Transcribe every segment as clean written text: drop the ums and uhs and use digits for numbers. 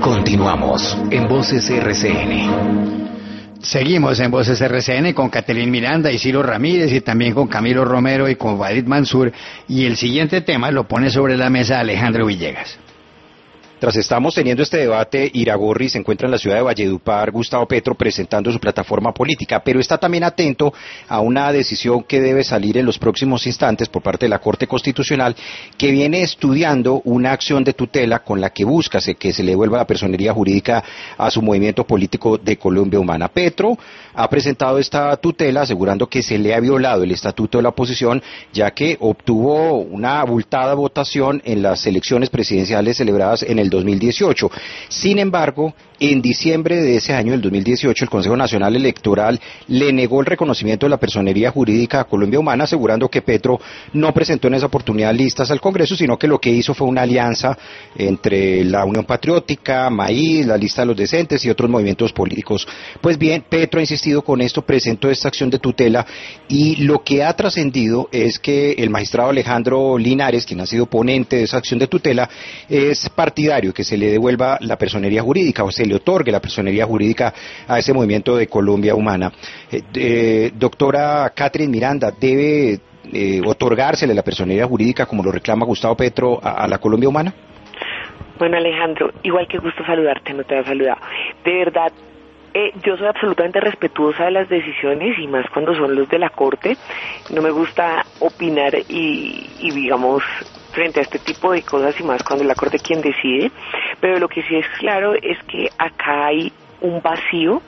Continuamos en Voces RCN. Seguimos en Voces RCN con Catherine Miranda y Ciro Ramírez y también con Camilo Romero y con Walid Mansur. Y el siguiente tema lo pone sobre la mesa Alejandro Villegas. Tras estamos teniendo este debate, Iragorri se encuentra en la ciudad de Valledupar, Gustavo Petro presentando su plataforma política, pero está también atento a una decisión que debe salir en los próximos instantes por parte de la Corte Constitucional, que viene estudiando una acción de tutela con la que busca que se le devuelva la personería jurídica a su movimiento político de Colombia Humana. Petro ha presentado esta tutela asegurando que se le ha violado el estatuto de la oposición, ya que obtuvo una abultada votación en las elecciones presidenciales celebradas en el 2018. Sin embargo, en diciembre de ese año, el 2018, el Consejo Nacional Electoral le negó el reconocimiento de la personería jurídica a Colombia Humana, asegurando que Petro no presentó en esa oportunidad listas al Congreso, sino que lo que hizo fue una alianza entre la Unión Patriótica, Maíz, la Lista de los Decentes y otros movimientos políticos. Pues bien, Petro ha insistido con esto, presentó esta acción de tutela y lo que ha trascendido es que el magistrado Alejandro Linares, quien ha sido ponente de esa acción de tutela, es partidario que se le devuelva la personería jurídica o se le otorgue la personería jurídica a ese movimiento de Colombia Humana. Doctora Catherine Miranda, ¿debe otorgársele la personería jurídica como lo reclama Gustavo Petro a la Colombia Humana? Bueno, Alejandro, igual que gusto saludarte, no te había saludado. De verdad, yo soy absolutamente respetuosa de las decisiones y más cuando son los de la Corte. No me gusta opinar y digamos frente a este tipo de cosas y más cuando es la Corte quien decide, pero lo que sí es claro es que acá hay un vacío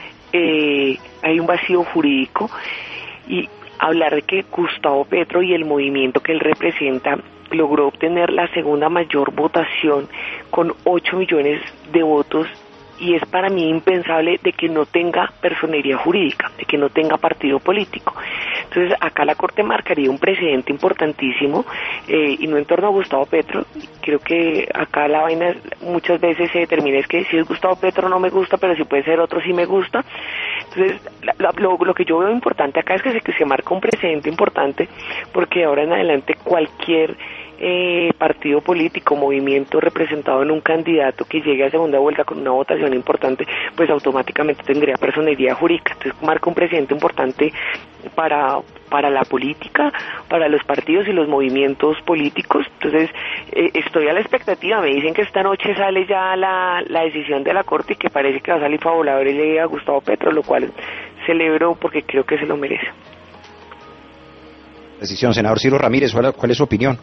jurídico y hablar de que Gustavo Petro y el movimiento que él representa logró obtener la segunda mayor votación con 8 millones de votos y es para mí impensable de que no tenga personería jurídica, de que no tenga partido político. Entonces acá la Corte marcaría un precedente importantísimo y no en torno a Gustavo Petro. Creo que acá la vaina muchas veces se determina es que si es Gustavo Petro no me gusta, pero si puede ser otro sí me gusta. Entonces lo que yo veo importante acá es que se marca un precedente importante porque ahora en adelante cualquier partido político, movimiento representado en un candidato que llegue a segunda vuelta con una votación importante, pues automáticamente tendría personería jurídica. Entonces marca un precedente importante para la política, para los partidos y los movimientos políticos. Entonces estoy a la expectativa. Me dicen que esta noche sale ya la decisión de la Corte y que parece que va a salir favorable a Gustavo Petro, lo cual celebro porque creo que se lo merece. Decisión, senador Ciro Ramírez, ¿cuál es su opinión?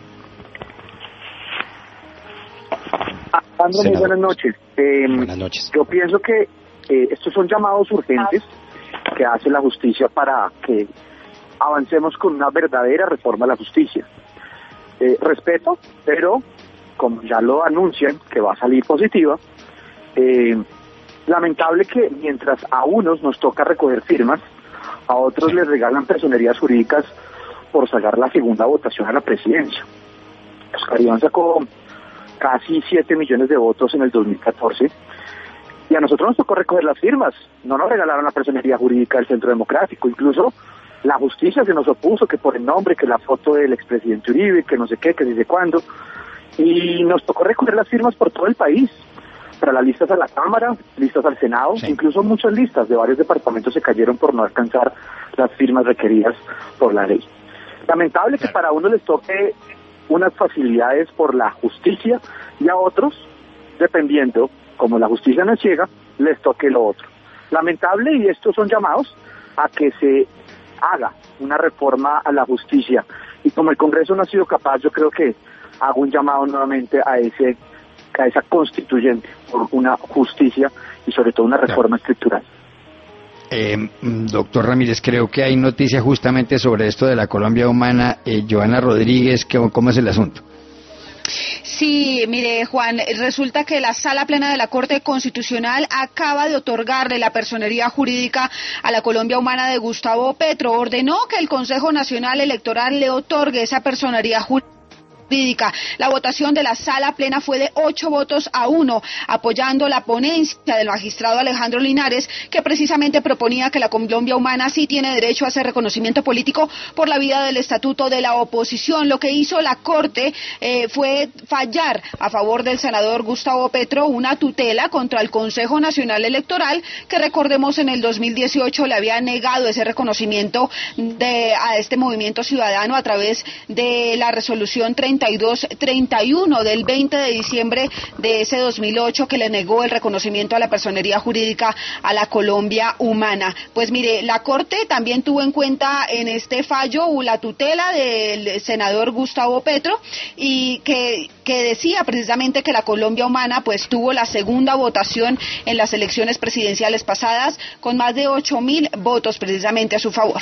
Muy buenas noches. Buenas noches. Yo pienso que estos son llamados urgentes que hace la justicia para que avancemos con una verdadera reforma a la justicia. Respeto, pero como ya lo anuncian que va a salir positiva, lamentable que mientras a unos nos toca recoger firmas, a otros les regalan personerías jurídicas por sacar la segunda votación a la presidencia. Oscar Iván sacó casi 7 millones de votos en el 2014 y a nosotros nos tocó recoger las firmas, no nos regalaron la personería jurídica del Centro Democrático, incluso la justicia se nos opuso que por el nombre, que la foto del expresidente Uribe, que no sé qué, que desde cuándo, y nos tocó recoger las firmas por todo el país, para las listas a la Cámara, listas al Senado, sí. Incluso muchas listas de varios departamentos se cayeron por no alcanzar las firmas requeridas por la ley. Lamentable que para uno les toque unas facilidades por la justicia y a otros, dependiendo, como la justicia no es ciega, les toque lo otro. Lamentable, y estos son llamados a que se haga una reforma a la justicia. Y como el Congreso no ha sido capaz, yo creo que hago un llamado nuevamente a esa constituyente por una justicia y sobre todo una reforma estructural. Doctor Ramírez, creo que hay noticias justamente sobre esto de la Colombia Humana. Joana Rodríguez, ¿cómo es el asunto? Sí, mire, Juan, resulta que la Sala Plena de la Corte Constitucional acaba de otorgarle la personería jurídica a la Colombia Humana de Gustavo Petro. Ordenó que el Consejo Nacional Electoral le otorgue esa personería jurídica Jurídica. La votación de la sala plena fue de 8-1, apoyando la ponencia del magistrado Alejandro Linares, que precisamente proponía que la Colombia humana sí tiene derecho a ese reconocimiento político por la vía del estatuto de la oposición. Lo que hizo la Corte fue fallar a favor del senador Gustavo Petro una tutela contra el Consejo Nacional Electoral, que recordemos en el 2018 le había negado ese reconocimiento a este movimiento ciudadano a través de la resolución 3231 del 20 de diciembre de ese 2008, que le negó el reconocimiento a la personería jurídica a la Colombia humana. Pues mire, la Corte también tuvo en cuenta en este fallo la tutela del senador Gustavo Petro, y que decía precisamente que la Colombia humana pues tuvo la segunda votación en las elecciones presidenciales pasadas, con más de 8.000 votos precisamente a su favor.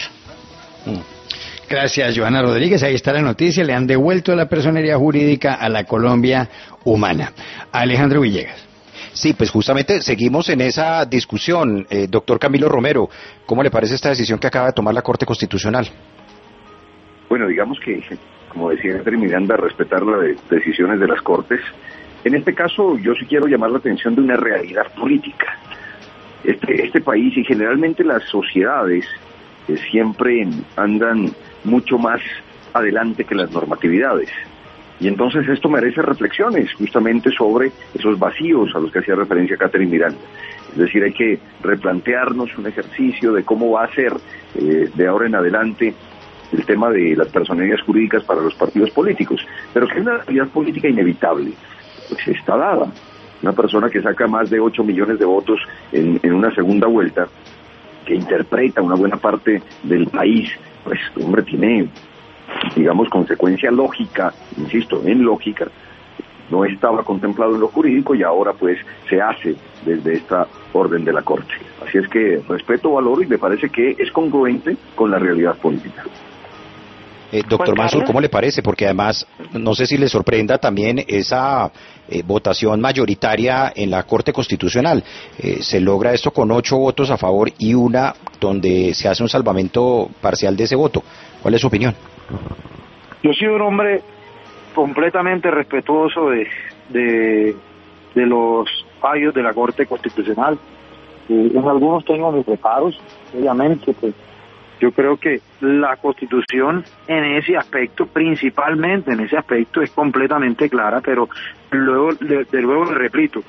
Gracias, Johanna Rodríguez. Ahí está la noticia. Le han devuelto la personería jurídica a la Colombia humana. Alejandro Villegas. Sí, pues justamente seguimos en esa discusión. Doctor Camilo Romero, ¿cómo le parece esta decisión que acaba de tomar la Corte Constitucional? Bueno, digamos que, como decía Catherine Miranda, respetar las decisiones de las Cortes. En este caso, yo sí quiero llamar la atención de una realidad política. Este país y generalmente las sociedades siempre andan mucho más adelante que las normatividades. Y entonces esto merece reflexiones justamente sobre esos vacíos a los que hacía referencia Catherine Miranda. Es decir, hay que replantearnos un ejercicio de cómo va a ser de ahora en adelante el tema de las personerías jurídicas para los partidos políticos, pero que es una realidad política inevitable, pues está dada. Una persona que saca más de 8 millones de votos en una segunda vuelta, que interpreta una buena parte del país, pues hombre, tiene, digamos, consecuencia lógica, insisto, en lógica, no estaba contemplado en lo jurídico y ahora pues se hace desde esta orden de la Corte. Así es que respeto, valoro y me parece que es congruente con la realidad política. Doctor Mansur, ¿cómo le parece? Porque además, no sé si le sorprenda también esa votación mayoritaria en la Corte Constitucional. Se logra esto con 8 votos a favor y una donde se hace un salvamento parcial de ese voto. ¿Cuál es su opinión? Yo soy un hombre completamente respetuoso de los fallos de la Corte Constitucional. En algunos tengo mis reparos, obviamente, pues yo creo que la Constitución en ese aspecto, principalmente en ese aspecto, es completamente clara, pero luego le repito,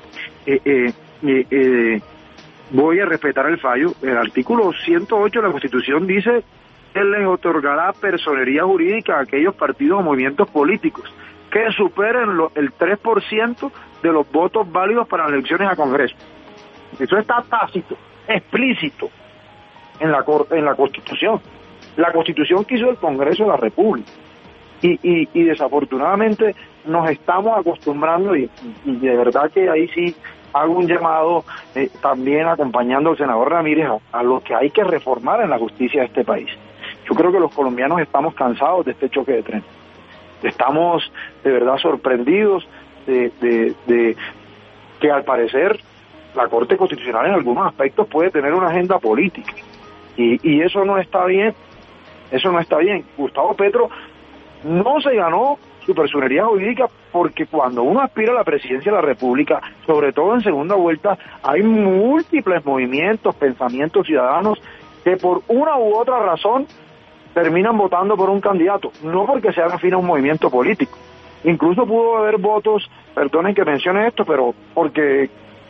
voy a respetar el fallo. El artículo 108 de la Constitución dice que les otorgará personería jurídica a aquellos partidos o movimientos políticos que superen el 3% de los votos válidos para las elecciones a Congreso. Eso está tácito, explícito en la Constitución. La Constitución que hizo el Congreso de la República. Y desafortunadamente nos estamos acostumbrando y de verdad que ahí sí hago un llamado también acompañando al senador Ramírez a lo que hay que reformar en la justicia de este país. Yo creo que los colombianos estamos cansados de este choque de tren. Estamos de verdad sorprendidos de que al parecer la Corte Constitucional en algunos aspectos puede tener una agenda política. Y eso no está bien, eso no está bien. Gustavo Petro no se ganó su personería jurídica porque cuando uno aspira a la presidencia de la República, sobre todo en segunda vuelta, hay múltiples movimientos, pensamientos ciudadanos que por una u otra razón terminan votando por un candidato, no porque sean afín a un movimiento político. Incluso pudo haber votos, perdonen que mencione esto, pero porque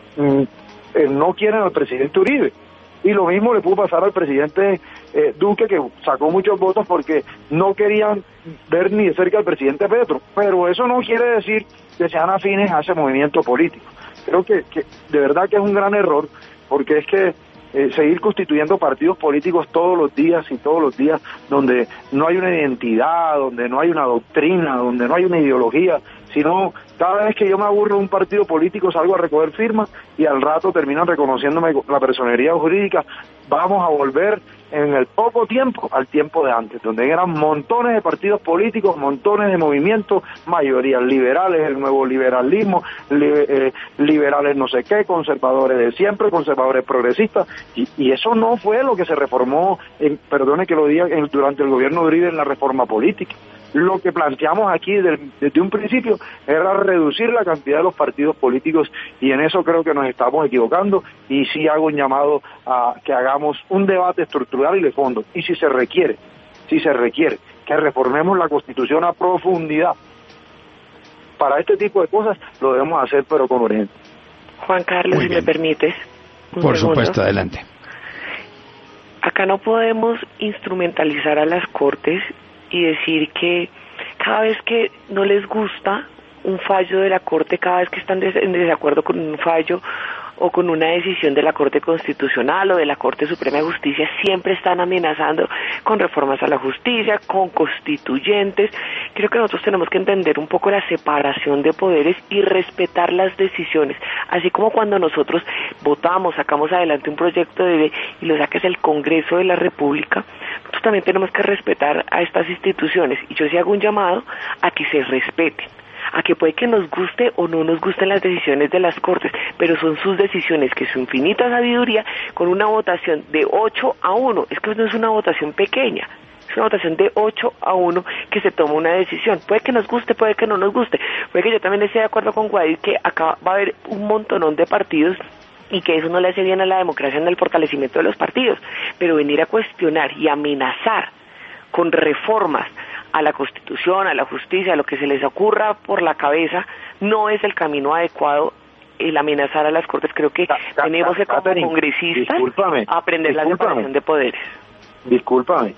no quieren al presidente Uribe. Y lo mismo le pudo pasar al presidente Duque, que sacó muchos votos porque no querían ver ni de cerca al presidente Petro. Pero eso no quiere decir que sean afines a ese movimiento político. Creo que de verdad que es un gran error, porque es que seguir constituyendo partidos políticos todos los días donde no hay una identidad, donde no hay una doctrina, donde no hay una ideología, sino cada vez que yo me aburro de un partido político salgo a recoger firmas y al rato terminan reconociéndome la personería jurídica. Vamos a volver en el poco tiempo al tiempo de antes, donde eran montones de partidos políticos, montones de movimientos, mayorías liberales, el nuevo liberalismo, liberales no sé qué, conservadores de siempre, conservadores progresistas, y eso no fue lo que se reformó, perdone que lo diga, durante el gobierno de Uribe en la reforma política. Lo que planteamos aquí desde un principio era reducir la cantidad de los partidos políticos, y en eso creo que nos estamos equivocando, y sí hago un llamado a que hagamos un debate estructural y de fondo, y si se requiere que reformemos la Constitución a profundidad para este tipo de cosas, lo debemos hacer, pero con urgencia. Juan Carlos, si me permites. Por supuesto, adelante. Acá no podemos instrumentalizar a las Cortes y decir que cada vez que no les gusta un fallo de la Corte, cada vez que están en desacuerdo con un fallo o con una decisión de la Corte Constitucional o de la Corte Suprema de Justicia, siempre están amenazando con reformas a la justicia, con constituyentes. Creo que nosotros tenemos que entender un poco la separación de poderes y respetar las decisiones, así como cuando nosotros votamos, sacamos adelante un proyecto de ley y lo saca el Congreso de la República. Nosotros también tenemos que respetar a estas instituciones, y yo sí hago un llamado a que se respeten, a que puede que nos guste o no nos gusten las decisiones de las Cortes, pero son sus decisiones, que su infinita sabiduría, con una votación de 8-1, es que no es una votación pequeña, es una votación de 8-1 que se toma una decisión. Puede que nos guste, puede que no nos guste, puede que yo también esté de acuerdo con Guaidó que acá va a haber un montonón de partidos y que eso no le hace bien a la democracia en el fortalecimiento de los partidos, pero venir a cuestionar y amenazar con reformas a la Constitución, a la justicia, a lo que se les ocurra por la cabeza, no es el camino adecuado. El amenazar a las Cortes, creo que tenemos que, como congresistas, aprender la separación de poderes. Discúlpame,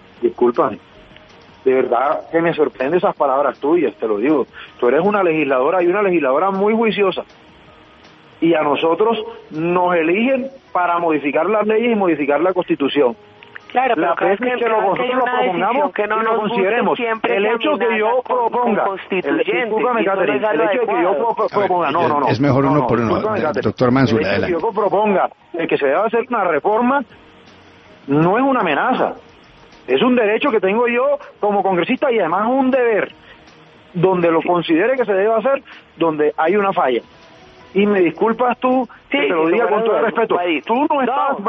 de verdad que me sorprende esas palabras tuyas, te lo digo. Tú eres una legisladora, y una legisladora muy juiciosa, y a nosotros nos eligen para modificar las leyes y modificar la Constitución. Claro, pero la vez que nosotros lo propongamos, que no nos consideremos el hecho que yo proponga, discúlpame, Catherine, el hecho de que yo proponga, no, es mejor uno por uno, doctor Mansur, adelante. El hecho que yo proponga que se deba hacer una reforma no es una amenaza, es un derecho que tengo yo como congresista, y además un deber, donde lo considere que se debe hacer, donde hay una falla. Y me disculpas tú, que te lo diga con todo el respeto, tú no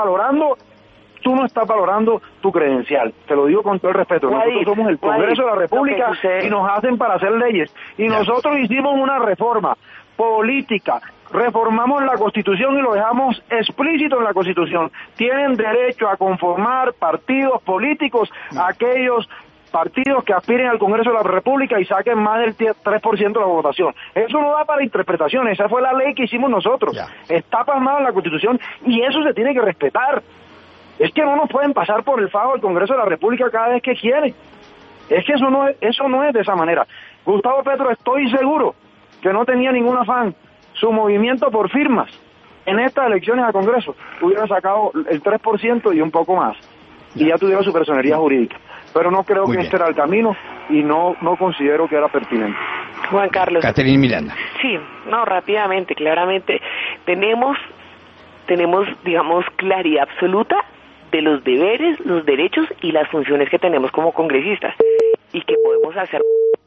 estás valorando tu credencial, te lo digo con todo el respeto. Nosotros somos el Congreso de la República y nos hacen para hacer leyes, y nosotros hicimos una reforma política, reformamos la Constitución y lo dejamos explícito en la Constitución. Tienen derecho a conformar partidos políticos aquellos partidos que aspiren al Congreso de la República y saquen más del 3% de la votación. Eso no da para interpretación, esa fue la ley que hicimos nosotros. Está plasmada en la Constitución y eso se tiene que respetar. Es que no nos pueden pasar por el fajo del Congreso de la República cada vez que quieren. Es que eso no es de esa manera. Gustavo Petro, estoy seguro que no tenía ningún afán. Su movimiento por firmas en estas elecciones al Congreso hubiera sacado el 3% y un poco más, y ya tuviera su personería jurídica. Pero no creo que este era el camino, y no considero que era pertinente. Juan Carlos. Catherine Miranda. Sí, rápidamente, claramente, tenemos, digamos, claridad absoluta de los deberes, los derechos y las funciones que tenemos como congresistas, y que podemos hacer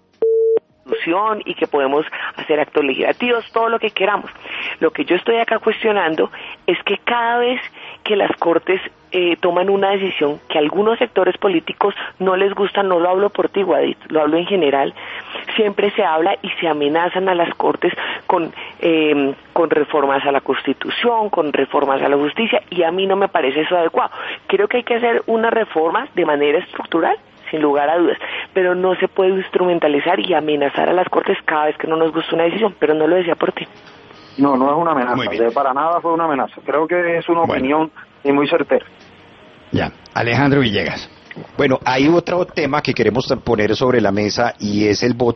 y que podemos hacer actos legislativos, todo lo que queramos. Lo que yo estoy acá cuestionando es que cada vez que las Cortes toman una decisión que a algunos sectores políticos no les gusta, no lo hablo por ti, Guadit, lo hablo en general, siempre se habla y se amenazan a las Cortes con reformas a la Constitución, con reformas a la justicia, y a mí no me parece eso adecuado. Creo que hay que hacer una reforma de manera estructural, sin lugar a dudas, pero no se puede instrumentalizar y amenazar a las Cortes cada vez que no nos gusta una decisión, pero no lo decía por ti. No es una amenaza, para nada fue una amenaza, creo que es una opinión y muy certera. Ya, Alejandro Villegas. Bueno, hay otro tema que queremos poner sobre la mesa, y es el voto